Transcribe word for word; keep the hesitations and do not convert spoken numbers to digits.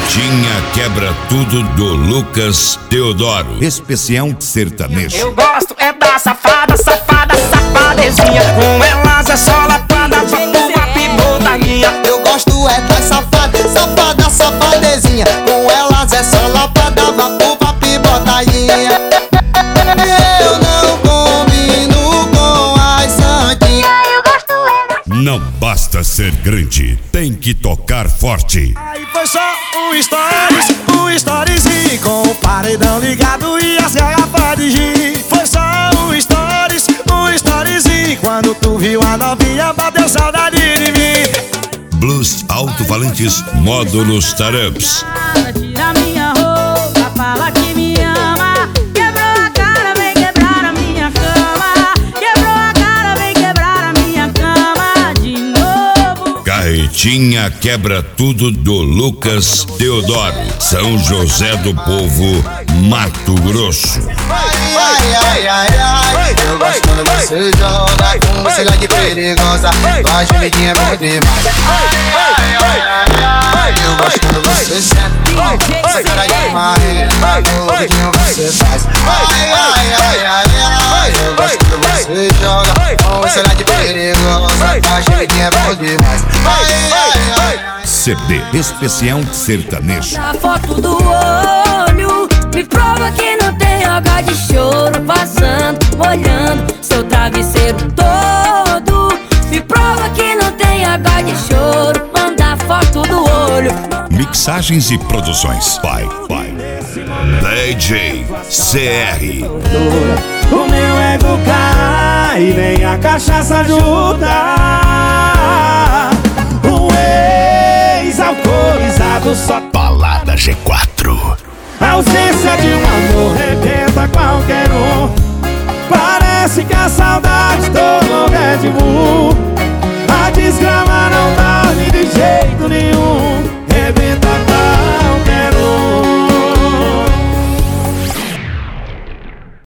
Carretinha quebra tudo do Lucas Teodoro. Especial sertanejo. Eu gosto é da safada, safada, safadezinha. Com elas é só lapada, papuva, pibotaguinha. Eu gosto é da safada, safada, safadezinha. Com elas é só lapada, papuva, pibotaguinha. Eu não combino com as santinhas. Não basta ser grande, tem que tocar forte. Aí foi só um stories, um storyzinho, com o paredão ligado e as garrafas de gin. Foi só um stories, um storyzinho, quando tu viu a novinha bateu saudade de mim. Blues Alto-Falantes Módulos Taramps. Tira minha roupa, fala que me ama. Quebrou a cara, vem quebrar a minha cama. Quebrou a cara, vem quebrar a minha cama de novo. Carretinha quebra tudo do Lucas Teodoro. São José do Povo, Mato Grosso. Ai, ai, ai, ai, ai. Eu gosto quando você joga com você lá de perigosa. Tua gemidinha é bom demais. Ai, ai, ai, ai, ai. Eu gosto quando você senta essa cara de marreta, no vidinho você faz. Ai, ai, ai, ai, ai. Eu gosto quando você joga com você lá de perigosa. Tua gemidinha é bom demais. Ai, ai, ai, ai. C D Especial Sertanejo. A foto do olho me prova que não tem água de choro passando, molhando seu travesseiro todo. Me prova que não tem água de choro, manda a foto do olho. Mixagens e produções. Pai, pai. D J C R. O meu ego cai e nem a cachaça ajuda. Um ex-alcoolizado só Balada G quatro. a ausência de